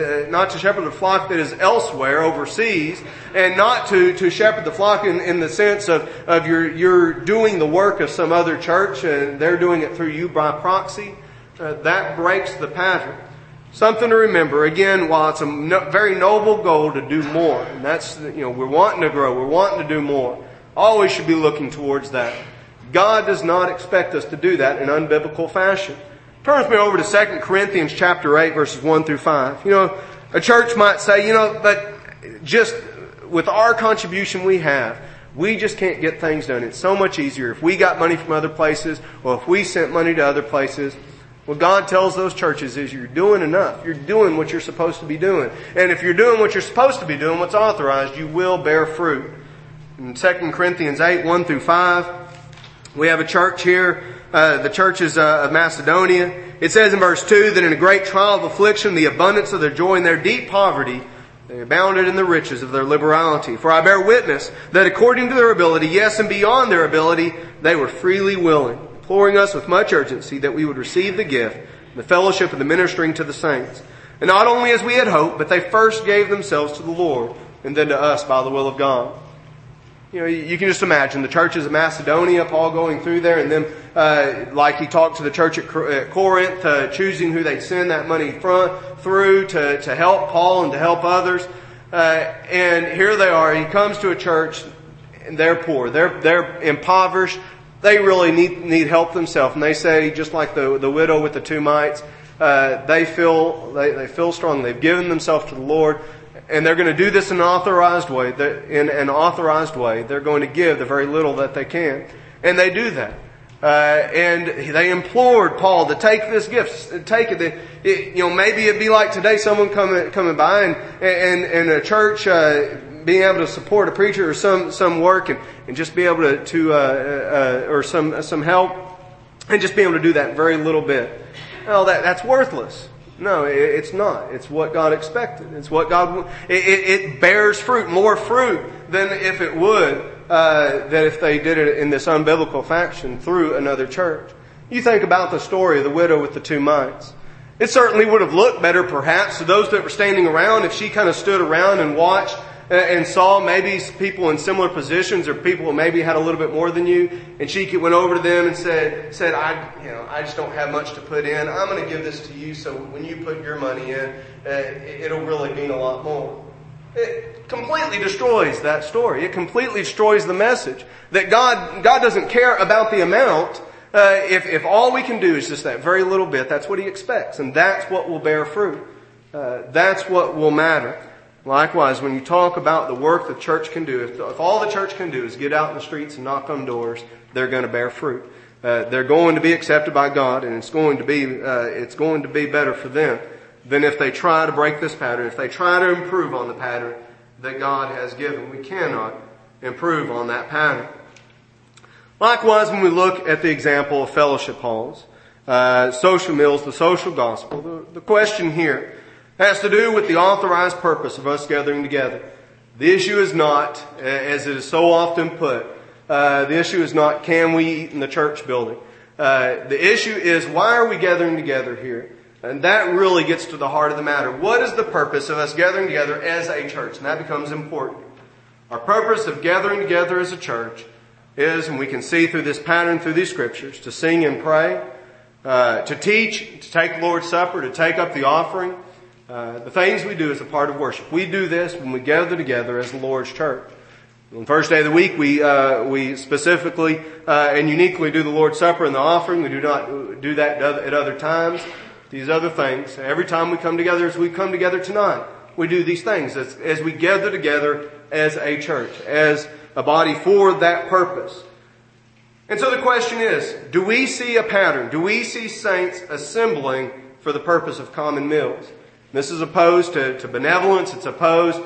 is elsewhere, overseas, and not to shepherd the flock in the sense of you're doing the work of some other church and they're doing it through you by proxy. That breaks the pattern. Something to remember, again, while it's a very noble goal to do more, and that's, we're wanting to grow, we're wanting to do more, always should be looking towards that. God does not expect us to do that in unbiblical fashion. Turn with me over to 2 Corinthians chapter 8, verses 1 through 5. A church might say, but just with our contribution we have, we just can't get things done. It's so much easier if we got money from other places, or if we sent money to other places. What God tells those churches is you're doing enough. You're doing what you're supposed to be doing. And if you're doing what you're supposed to be doing, what's authorized, you will bear fruit. In 2 Corinthians 8, 1 through 5, we have a church here. The churches of Macedonia. It says in verse 2 that in a great trial of affliction, the abundance of their joy and their deep poverty, they abounded in the riches of their liberality. For I bear witness that according to their ability, yes, and beyond their ability, they were freely willing, imploring us with much urgency that we would receive the gift, the fellowship of the ministering to the saints. And not only as we had hoped, but they first gave themselves to the Lord, and then to us by the will of God. You can just imagine the churches of Macedonia, Paul going through there, and then, like he talked to the church at Corinth, choosing who they'd send that money through to help Paul and to help others. And here they are. He comes to a church, and they're poor. They're impoverished. They really need help themselves. And they say, just like the widow with the 2 mites, they feel strong. They've given themselves to the Lord. And they're going to do this in an authorized way. They're going to give the very little that they can. And they do that. And they implored Paul to take this gift, take it. Maybe it'd be like today, someone coming by and a church being able to support a preacher or some work and just be able to or some help and just be able to do that very little bit. Well, that's worthless. No, it's not. It's what God expected. It's what God. It bears fruit, more fruit than if it would. That if they did it in this unbiblical fashion through another church. You think about the story of the widow with the 2 mites. It certainly would have looked better perhaps to those that were standing around if she kind of stood around and watched and saw maybe people in similar positions or people who maybe had a little bit more than you, and she went over to them and said, I just don't have much to put in. I'm going to give this to you, so when you put your money in, it'll really mean a lot more. It completely destroys that story. It completely destroys the message that God doesn't care about the amount. If all we can do is just that very little bit, that's what He expects, and that's what will bear fruit. That's what will matter. Likewise, when you talk about the work the church can do, if all the church can do is get out in the streets and knock on doors, they're going to bear fruit. They're going to be accepted by God, and it's going to be better for them than if they try to break this pattern, if they try to improve on the pattern that God has given. We cannot improve on that pattern. Likewise, when we look at the example of fellowship halls, social meals, the social gospel, the question here has to do with the authorized purpose of us gathering together. The issue is not, as it is so often put, the issue is not can we eat in the church building. The issue is why are we gathering together here? And that really gets to the heart of the matter. What is the purpose of us gathering together as a church? And that becomes important. Our purpose of gathering together as a church is, and we can see through this pattern, through these scriptures, to sing and pray, to teach, to take the Lord's Supper, to take up the offering, the things we do as a part of worship. We do this when we gather together as the Lord's church. On the first day of the week, we specifically and uniquely do the Lord's Supper and the offering. We do not do that at other times. These other things. Every time we come together, as we come together tonight, we do these things as we gather together as a church, as a body for that purpose. And so the question is, do we see a pattern? Do we see saints assembling for the purpose of common meals? This is opposed to benevolence. It's opposed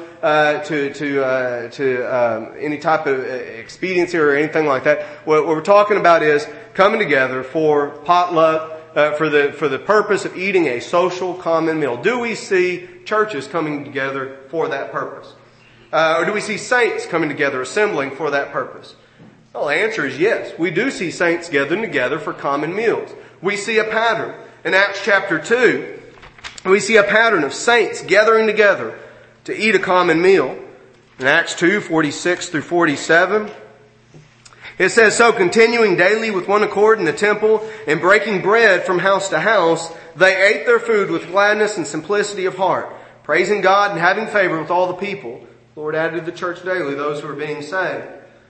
to any type of expediency or anything like that. What we're talking about is coming together for potluck, for the purpose of eating a social common meal. Do we see churches coming together for that purpose? Or do we see saints coming together, assembling for that purpose? Well, the answer is yes. We do see saints gathering together for common meals. We see a pattern. In Acts chapter 2, we see a pattern of saints gathering together to eat a common meal. In Acts 2, 46 through 47, it says, "So continuing daily with one accord in the temple and breaking bread from house to house, they ate their food with gladness and simplicity of heart, praising God and having favor with all the people. The Lord added to the church daily those who were being saved."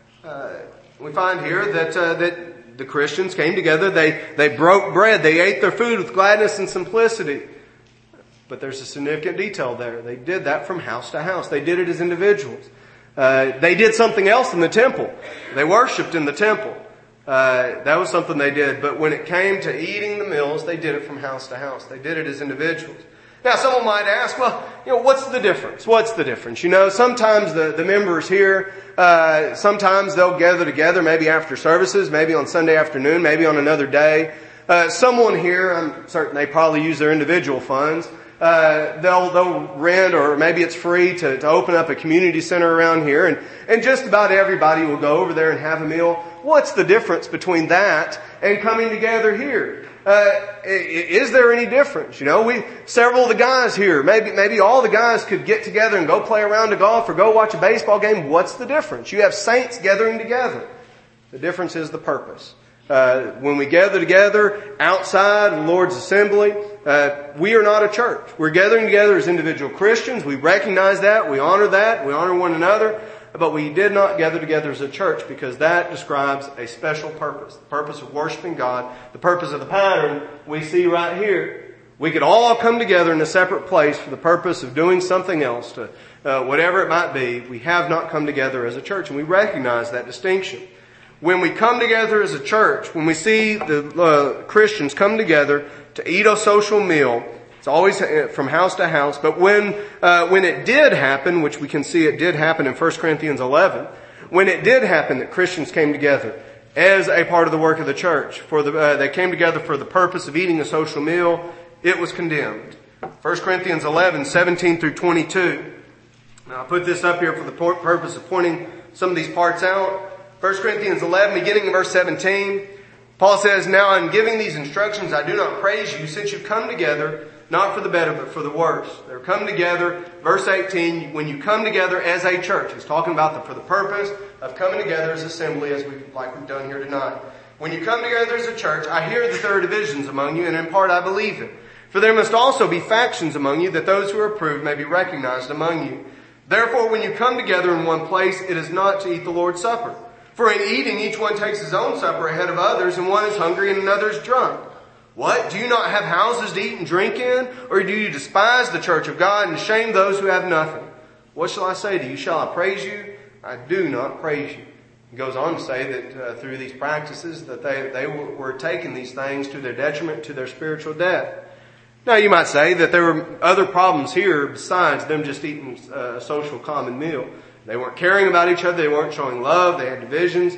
We find here that the Christians came together, they broke bread, they ate their food with gladness and simplicity. But there's a significant detail there. They did that from house to house. They did it as individuals. They did something else in the temple. They worshiped in the temple. That was something they did. But when it came to eating the meals, they did it from house to house. They did it as individuals. Now, someone might ask, well, what's the difference? What's the difference? Sometimes the members here, sometimes they'll gather together, maybe after services, maybe on Sunday afternoon, maybe on another day. Someone here, I'm certain they probably use their individual funds. They'll rent, or maybe it's free to open up a community center around here, and just about everybody will go over there and have a meal. What's the difference between that and coming together here? Is there any difference? Several of the guys here, maybe all the guys could get together and go play a round of golf or go watch a baseball game. What's the difference? You have saints gathering together. The difference is the purpose. When we gather together outside the Lord's assembly, we are not a church. We're gathering together as individual Christians. We recognize that. We honor one another. But we did not gather together as a church because that describes a special purpose. The purpose of worshiping God. The purpose of the pattern we see right here. We could all come together in a separate place for the purpose of doing something else, to whatever it might be. We have not come together as a church, and we recognize that distinction. When we come together as a church, when we see the Christians come together to eat a social meal, it's always from house to house. But when it did happen, which we can see it did happen in 1 Corinthians 11, when it did happen that Christians came together as a part of the work of the church, they came together for the purpose of eating a social meal, it was condemned. 1 Corinthians 11, 17 through 22. Now I put this up here for the purpose of pointing some of these parts out. 1 Corinthians 11, beginning in verse 17, Paul says, "Now in giving these instructions, I do not praise you, since you've come together, not for the better, but for the worse." They're come together, verse 18, when you come together as a church. He's talking about for the purpose of coming together as assembly, like we've done here tonight. When you come together as a church, I hear that there are divisions among you, and in part I believe it. For there must also be factions among you, that those who are approved may be recognized among you. Therefore, when you come together in one place, it is not to eat the Lord's Supper. For in eating, each one takes his own supper ahead of others, and one is hungry and another is drunk. What? Do you not have houses to eat and drink in? Or do you despise the church of God and shame those who have nothing? What shall I say to you? Shall I praise you? I do not praise you. He goes on to say that through these practices that they were taking these things to their detriment, to their spiritual death. Now you might say that there were other problems here besides them just eating a social common meal. They weren't caring about each other. They weren't showing love. They had divisions.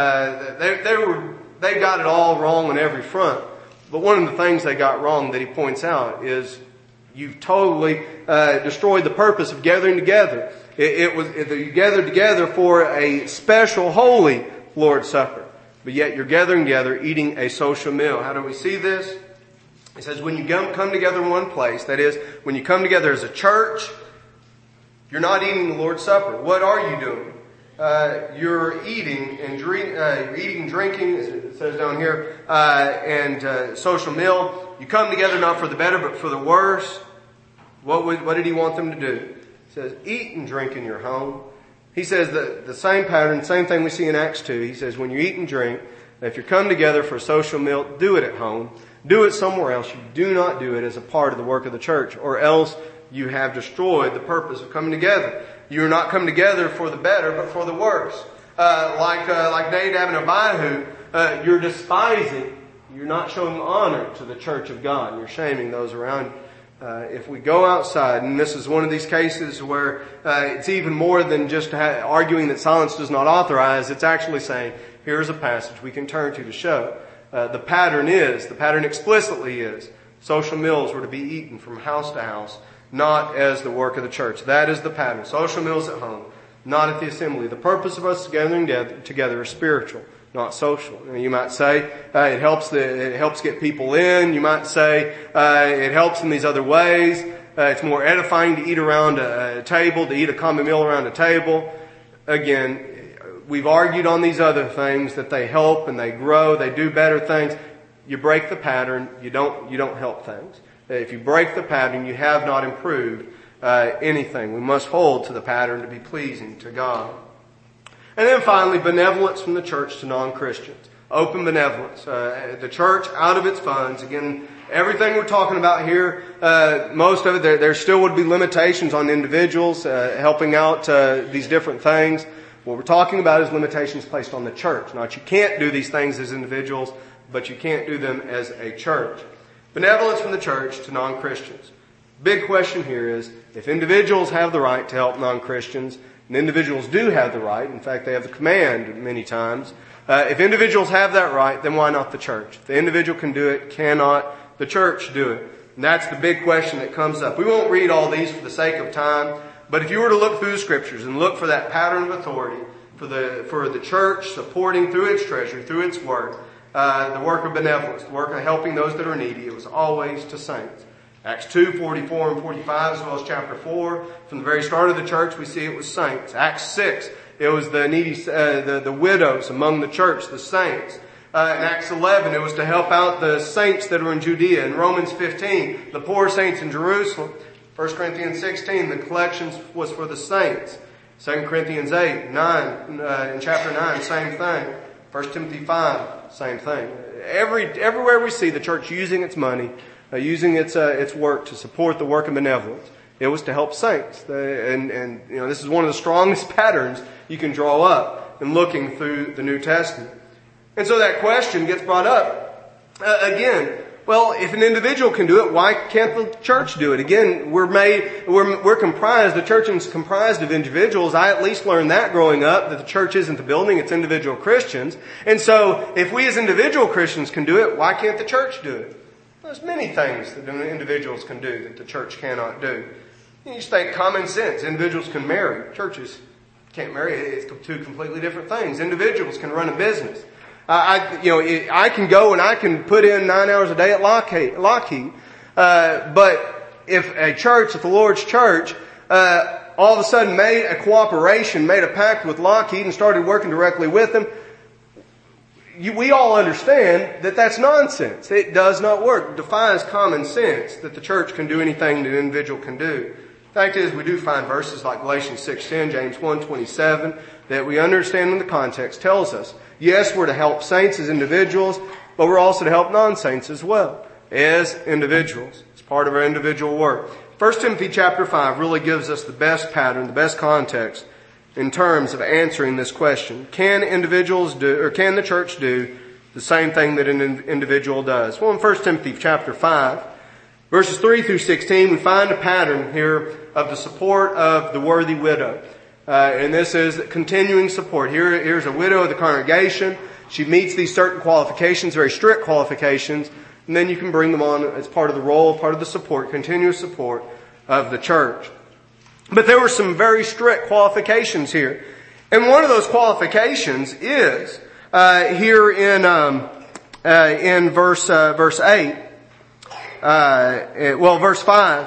They got it all wrong on every front. But one of the things they got wrong that he points out is you've totally destroyed the purpose of gathering together. You gathered together for a special holy Lord's Supper. But yet you're gathering together eating a social meal. How do we see this? He says when you come together in one place, that is, when you come together as a church, you're not eating the Lord's Supper. What are you doing? You're eating and drinking, as it says down here, and social meal. You come together not for the better, but for the worse. What did he want them to do? He says, eat and drink in your home. He says the same pattern, same thing we see in Acts 2. He says, when you eat and drink, if you come together for a social meal, do it at home. Do it somewhere else. You do not do it as a part of the work of the church, or else you have destroyed the purpose of coming together. You're not coming together for the better, but for the worse. Like Nadab and Abihu, you're despising. You're not showing honor to the church of God. You're shaming those around you. If we go outside, and this is one of these cases where it's even more than just arguing that silence does not authorize, it's actually saying, here's a passage we can turn to show. The pattern explicitly is, social meals were to be eaten from house to house, not as the work of the church. That is the pattern. Social meals at home, not at the assembly. The purpose of us gathering together is spiritual, not social. And you might say it helps get people in. You might say it helps in these other ways. It's more edifying to eat around a table, to eat a common meal around a table. Again, we've argued on these other things that they help and they grow, they do better things. You break the pattern, you don't help things. If you break the pattern, you have not improved anything. We must hold to the pattern to be pleasing to God. And then finally, benevolence from the church to non-Christians. Open benevolence. The church out of its funds. Again, everything we're talking about here, most of it, there still would be limitations on individuals helping out these different things. What we're talking about is limitations placed on the church. Not you can't do these things as individuals, but you can't do them as a church. Benevolence from the church to non-Christians. Big question here is, if individuals have the right to help non-Christians, and individuals do have the right, in fact they have the command many times, if individuals have that right, then why not the church? If the individual can do it, cannot the church do it? And that's the big question that comes up. We won't read all these for the sake of time, but if you were to look through the scriptures and look for that pattern of authority for the church supporting through its treasury, through its work, the work of benevolence, the work of helping those that are needy, it was always to saints. Acts 2, 44 and 45, as well as chapter 4. From the very start of the church, we see it was saints. Acts 6, it was the needy, the widows among the church, the saints. In Acts 11, it was to help out the saints that are in Judea. In Romans 15, the poor saints in Jerusalem. 1 Corinthians 16, the collections was for the saints. 2 Corinthians 8, 9, in chapter 9, same thing. 1 Timothy 5, same thing. Everywhere we see the church using its money using its work to support the work of benevolence. It was to help saints. And this is one of the strongest patterns you can draw up in looking through the New Testament. And so that question gets brought up again. Well, if an individual can do it, why can't the church do it? Again, we're comprised, the church is comprised of individuals. I at least learned that growing up, that the church isn't the building, it's individual Christians. And so, if we as individual Christians can do it, why can't the church do it? There's many things that individuals can do that the church cannot do. You just think common sense. Individuals can marry. Churches can't marry. It's two completely different things. Individuals can run a business. I can go and I can put in 9 hours a day at Lockheed. But if the Lord's church, all of a sudden made a cooperation, made a pact with Lockheed and started working directly with them, we all understand that that's nonsense. It does not work. It defies common sense that the church can do anything that an individual can do. The fact is, we do find verses like Galatians 6:10, James 1:27, that we understand in the context tells us, yes, we're to help saints as individuals, but we're also to help non-saints as well, as individuals. It's part of our individual work. 1 Timothy chapter 5 really gives us the best pattern, the best context in terms of answering this question. Can individuals do, or can the church do the same thing that an individual does? Well, in 1 Timothy chapter 5, verses 3 through 16, we find a pattern here of the support of the worthy widow. And this is continuing support. Here's a widow of the congregation. She meets these certain qualifications, very strict qualifications, and then you can bring them on as part of the role, part of the support, continuous support of the church. But there were some very strict qualifications here. And one of those qualifications is here in verse 8. Verse 5.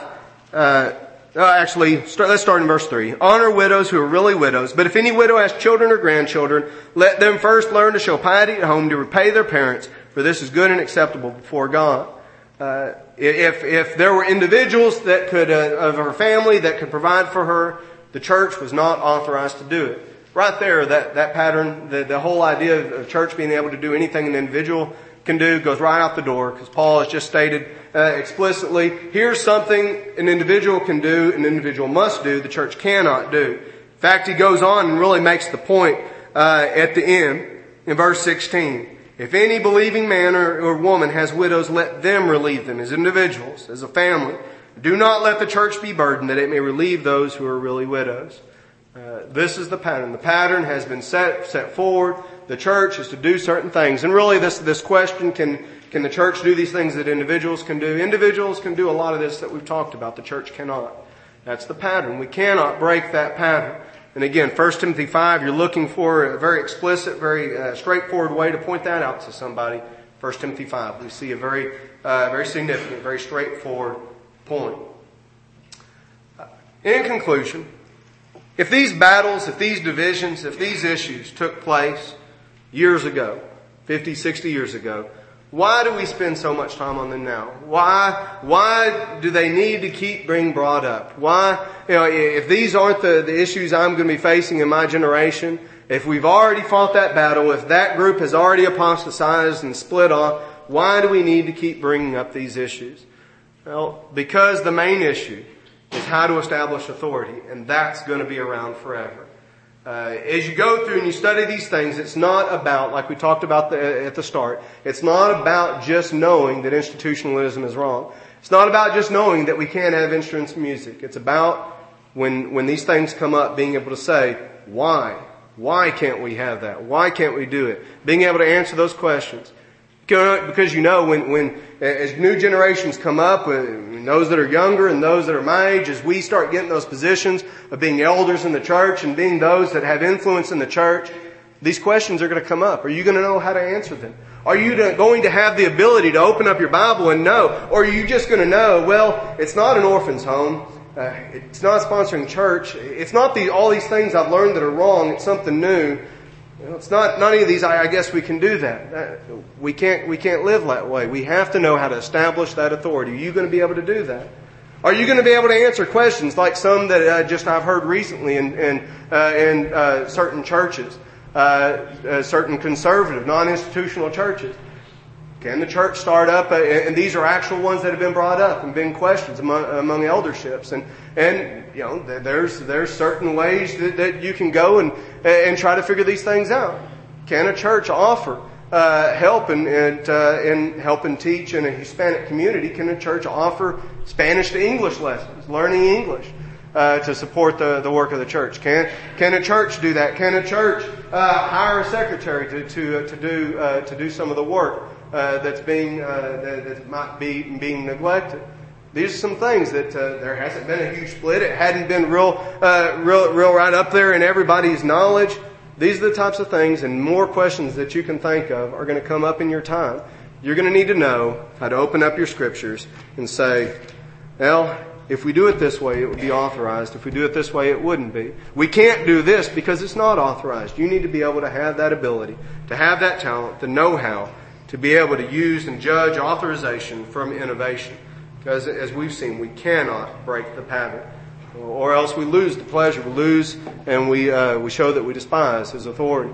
Let's start in verse 3. Honor widows who are really widows, but if any widow has children or grandchildren, let them first learn to show piety at home, to repay their parents, for this is good and acceptable before God. If there were individuals that could, of her family that could provide for her, the church was not authorized to do it. Right there, that pattern, the whole idea of church being able to do anything an individual can do goes right out the door, because Paul has just stated explicitly, here's something an individual can do, an individual must do, the church cannot do. In fact, he goes on and really makes the point at the end in verse 16. If any believing man or woman has widows, let them relieve them as individuals, as a family. Do not let the church be burdened, that it may relieve those who are really widows. This is the pattern. The pattern has been set forward. The church is to do certain things. And really this question, can the church do these things that individuals can do? Individuals can do a lot of this that we've talked about. The church cannot. That's the pattern. We cannot break that pattern. And again, 1 Timothy 5, you're looking for a very explicit, very straightforward way to point that out to somebody. 1 Timothy 5. We see a very significant, very straightforward point. In conclusion, if these battles, if these divisions, if these issues took place years ago, 50, 60 years ago, why do we spend so much time on them now? Why do they need to keep being brought up? Why, if these aren't the issues I'm going to be facing in my generation, if we've already fought that battle, if that group has already apostatized and split off, why do we need to keep bringing up these issues? Well, because the main issue is how to establish authority, and that's going to be around forever. As you go through and you study these things, it's not about, like we talked about at the start, it's not about just knowing that institutionalism is wrong. It's not about just knowing that we can't have instruments and music. It's about when these things come up, being able to say, why? Why can't we have that? Why can't we do it? Being able to answer those questions. Because when as new generations come up, those that are younger and those that are my age, as we start getting those positions of being elders in the church and being those that have influence in the church, these questions are going to come up. Are you going to know how to answer them? Are you going to have the ability to open up your Bible and know? Or are you just going to know, well, it's not an orphan's home. It's not sponsoring church. It's not all these things I've learned that are wrong. It's something new. It's not any of these. I guess we can do that. We can't live that way. We have to know how to establish that authority. Are you going to be able to do that? Are you going to be able to answer questions like some that I've heard recently in certain churches, certain conservative, non-institutional churches? Can the church start up? And these are actual ones that have been brought up and been questions among elderships. And there's certain ways that you can go and try to figure these things out. Can a church offer help and help and teach in a Hispanic community? Can a church offer Spanish to English lessons, learning English to support the work of the church? Can a church do that? Can a church hire a secretary to do some of the work that might be being neglected? These are some things that there hasn't been a huge split. It hadn't been real right up there in everybody's knowledge. These are the types of things and more questions that you can think of are going to come up in your time. You're going to need to know how to open up your scriptures and say, well, if we do it this way, it would be authorized. If we do it this way, it wouldn't be. We can't do this because it's not authorized. You need to be able to have that ability, to have that talent, the know-how, to be able to use and judge authorization from innovation. Because as we've seen, we cannot break the pattern. Or else we lose the pleasure. We lose and we show that we despise His authority.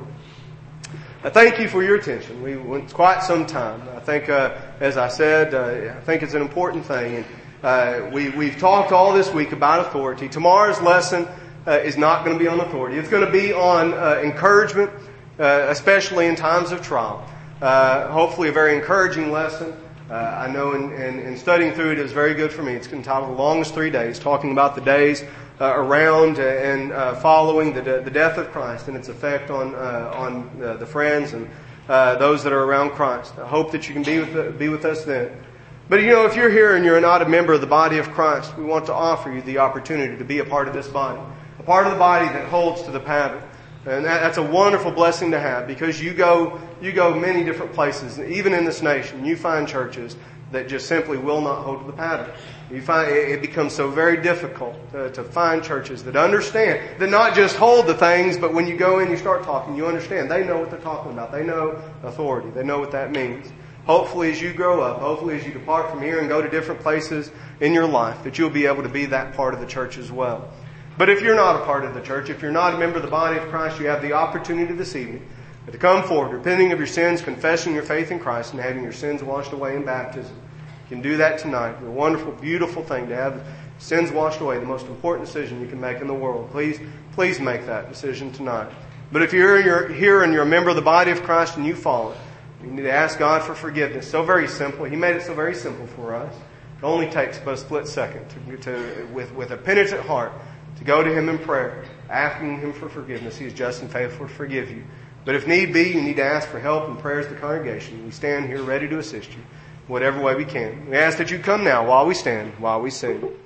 I thank you for your attention. We went quite some time. I think, as I said, I think it's an important thing. And we've talked all this week about authority. Tomorrow's lesson is not going to be on authority. It's going to be on encouragement, especially in times of trial. Hopefully a very encouraging lesson. I know in studying through it is very good for me. It's entitled The Longest 3 Days, talking about the days around and following the death of Christ and its effect on the friends and those that are around Christ. I hope that you can be with us then. But if you're here and you're not a member of the body of Christ, we want to offer you the opportunity to be a part of this body, a part of the body that holds to the pattern. And that's a wonderful blessing to have, because you go many different places, even in this nation. You find churches that just simply will not hold to the pattern. You find it becomes so very difficult to find churches that understand, that not just hold the things, but when you go in, you start talking, you understand. They know what they're talking about. They know authority. They know what that means. Hopefully as you grow up, hopefully as you depart from here and go to different places in your life, that you'll be able to be that part of the church as well. But if you're not a part of the church, if you're not a member of the body of Christ, you have the opportunity this evening to come forward, repenting of your sins, confessing your faith in Christ, and having your sins washed away in baptism. You can do that tonight. It's a wonderful, beautiful thing to have sins washed away, the most important decision you can make in the world. Please make that decision tonight. But if you're here and you're a member of the body of Christ and you've fallen, you need to ask God for forgiveness. So very simple. He made it so very simple for us. It only takes but a split second with a penitent heart to go to Him in prayer, asking Him for forgiveness. He is just and faithful to forgive you. But if need be, you need to ask for help and prayers to the congregation. We stand here ready to assist you, whatever way we can. We ask that you come now while we stand, while we sing.